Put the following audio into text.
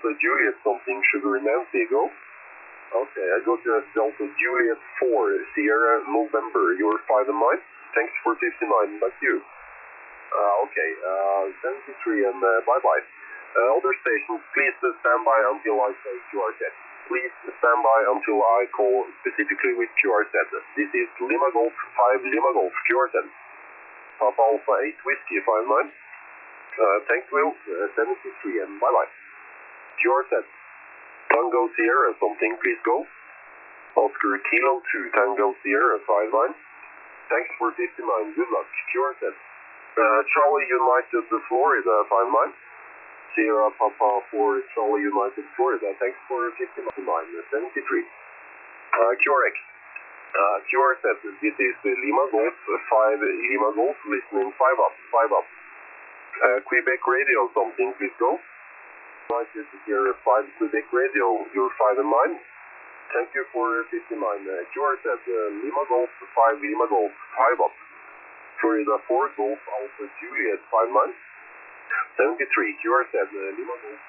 Delta Juliet something, Sugar Nancy, go. Okay, I got Delta Juliet 4, Sierra November, you're 5 and 9. Thanks for 59, back to you. Okay, 73 and bye-bye. Other stations, please stand by until I say QR set. Please stand by until I call specifically with QR set. This is Lima Golf 5 Lima Golf, QR set. Papa Alpha 8 Whiskey 59. Thanks Will, 73 and bye-bye. QR set. Tango Sierra something, please go. Oscar Kilo 2 Tango Sierra 59. Thanks for 59, good luck, QR set. Charlie United Florida 59. Sierra Papa for Charlie United Florida, thanks for 59, 73. QRX. QR set, this is Lima Golf 5 Lima Golf, listening 5 up, 5 up. Quebec Radio something, please go. United Sierra 5 Quebec Radio, you're 5 and 9. Thank you for 59. QR set, Lima Golf 5 Lima Golf, 5 up. Florida 4 Golf Alpha Juliet 59. 73, QR set, Lima Golf